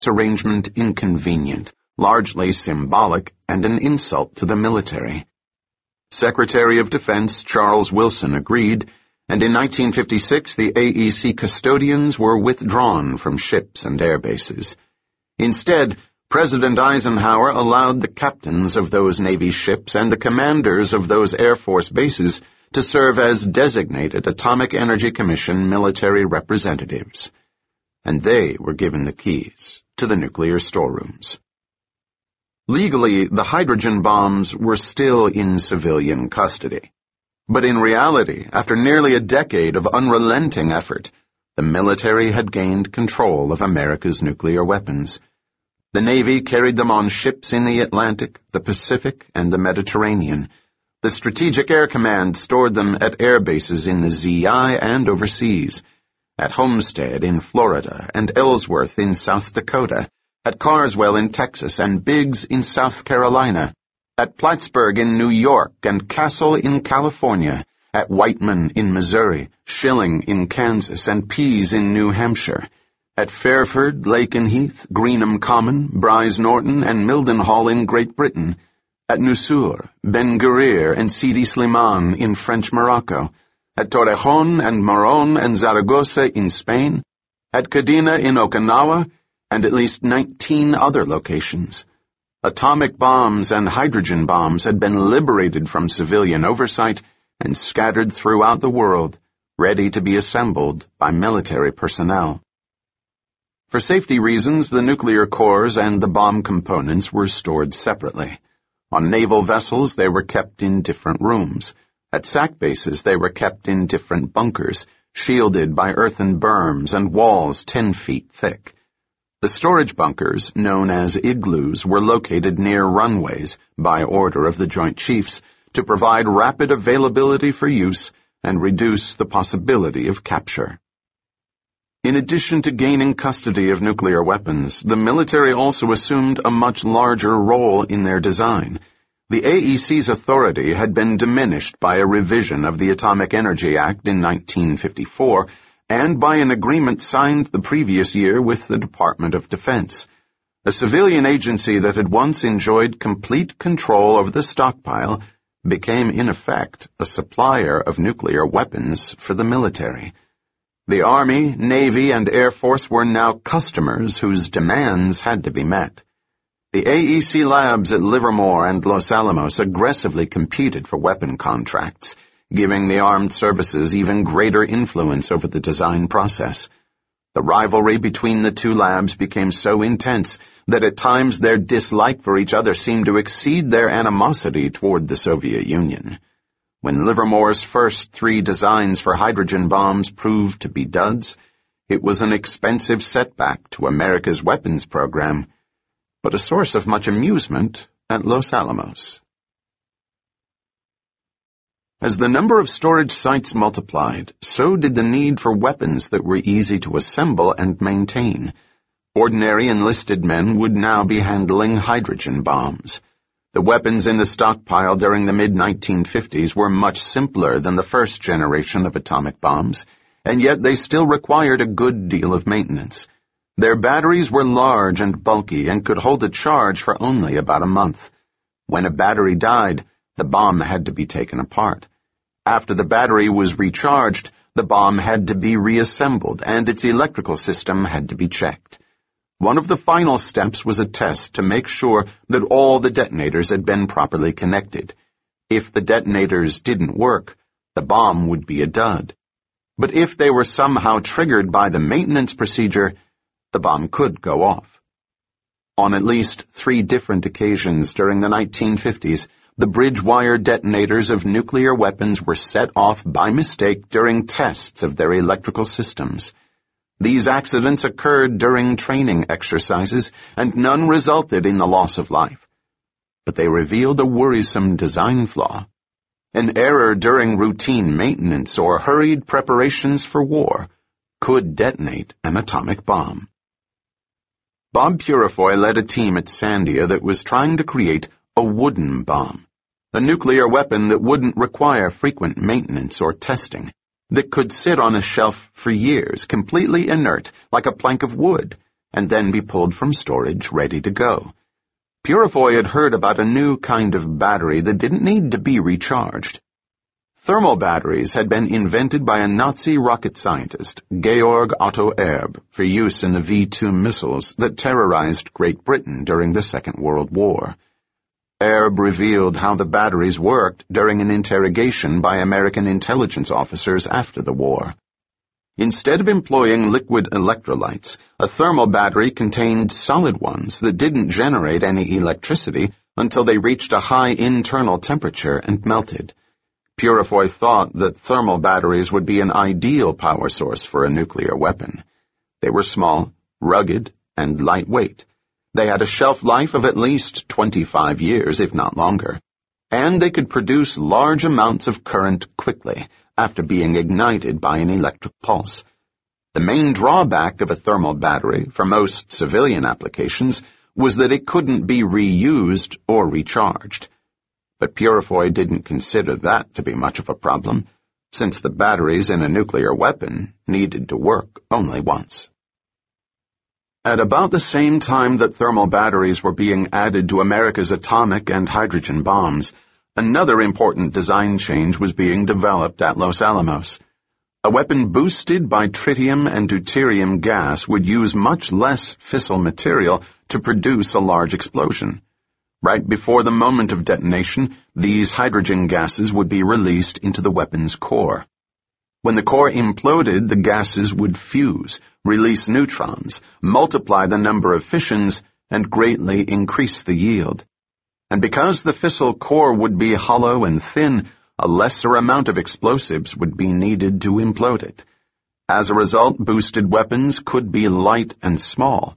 arrangement inconvenient, largely symbolic, and an insult to the military. Secretary of Defense Charles Wilson agreed, and in 1956 the AEC custodians were withdrawn from ships and air bases. Instead, President Eisenhower allowed the captains of those Navy ships and the commanders of those Air Force bases to serve as designated Atomic Energy Commission military representatives. And they were given the keys to the nuclear storerooms. Legally, the hydrogen bombs were still in civilian custody. But in reality, after nearly a decade of unrelenting effort, the military had gained control of America's nuclear weapons. The Navy carried them on ships in the Atlantic, the Pacific, and the Mediterranean. The Strategic Air Command stored them at air bases in the ZI and overseas, at Homestead in Florida and Ellsworth in South Dakota, at Carswell in Texas and Biggs in South Carolina, at Plattsburgh in New York and Castle in California, at Whiteman in Missouri, Schilling in Kansas, and Pease in New Hampshire, at Fairford, Lakenheath, Greenham Common, Brize Norton, and Mildenhall in Great Britain, at Nusur, Ben Gurir, and Sidi Slimane in French Morocco, at Torrejon and Moron and Zaragoza in Spain, at Cadena in Okinawa, and at least 19 other locations. Atomic bombs and hydrogen bombs had been liberated from civilian oversight and scattered throughout the world, ready to be assembled by military personnel. For safety reasons, the nuclear cores and the bomb components were stored separately. On naval vessels, they were kept in different rooms. At SAC bases, they were kept in different bunkers, shielded by earthen berms and walls 10 feet thick. The storage bunkers, known as igloos, were located near runways, by order of the Joint Chiefs, to provide rapid availability for use and reduce the possibility of capture. In addition to gaining custody of nuclear weapons, the military also assumed a much larger role in their design. The AEC's authority had been diminished by a revision of the Atomic Energy Act in 1954 and by an agreement signed the previous year with the Department of Defense. A civilian agency that had once enjoyed complete control over the stockpile became in effect a supplier of nuclear weapons for the military. The Army, Navy, and Air Force were now customers whose demands had to be met. The AEC labs at Livermore and Los Alamos aggressively competed for weapon contracts, giving the armed services even greater influence over the design process. The rivalry between the two labs became so intense that at times their dislike for each other seemed to exceed their animosity toward the Soviet Union. When Livermore's first 3 designs for hydrogen bombs proved to be duds, it was an expensive setback to America's weapons program, but a source of much amusement at Los Alamos. As the number of storage sites multiplied, so did the need for weapons that were easy to assemble and maintain. Ordinary enlisted men would now be handling hydrogen bombs. The weapons in the stockpile during the mid-1950s were much simpler than the first generation of atomic bombs, and yet they still required a good deal of maintenance. Their batteries were large and bulky and could hold a charge for only about a month. When a battery died, the bomb had to be taken apart. After the battery was recharged, the bomb had to be reassembled and its electrical system had to be checked. One of the final steps was a test to make sure that all the detonators had been properly connected. If the detonators didn't work, the bomb would be a dud. But if they were somehow triggered by the maintenance procedure, the bomb could go off. On at least 3 different occasions during the 1950s, the bridge wire detonators of nuclear weapons were set off by mistake during tests of their electrical systems. These accidents occurred during training exercises, and none resulted in the loss of life. But they revealed a worrisome design flaw. An error during routine maintenance or hurried preparations for war could detonate an atomic bomb. Bob Purifoy led a team at Sandia that was trying to create a wooden bomb, a nuclear weapon that wouldn't require frequent maintenance or testing, that could sit on a shelf for years, completely inert, like a plank of wood, and then be pulled from storage ready to go. Purifoy had heard about a new kind of battery that didn't need to be recharged. Thermal batteries had been invented by a Nazi rocket scientist, Georg Otto Erb, for use in the V-2 missiles that terrorized Great Britain during the Second World War. Erb revealed how the batteries worked during an interrogation by American intelligence officers after the war. Instead of employing liquid electrolytes, a thermal battery contained solid ones that didn't generate any electricity until they reached a high internal temperature and melted. Purifoy thought that thermal batteries would be an ideal power source for a nuclear weapon. They were small, rugged, and lightweight. They had a shelf life of at least 25 years, if not longer, and they could produce large amounts of current quickly after being ignited by an electric pulse. The main drawback of a thermal battery for most civilian applications was that it couldn't be reused or recharged. But Purifoy didn't consider that to be much of a problem, since the batteries in a nuclear weapon needed to work only once. At about the same time that thermal batteries were being added to America's atomic and hydrogen bombs, another important design change was being developed at Los Alamos. A weapon boosted by tritium and deuterium gas would use much less fissile material to produce a large explosion. Right before the moment of detonation, these hydrogen gases would be released into the weapon's core. When the core imploded, the gases would fuse, release neutrons, multiply the number of fissions, and greatly increase the yield. And because the fissile core would be hollow and thin, a lesser amount of explosives would be needed to implode it. As a result, boosted weapons could be light and small,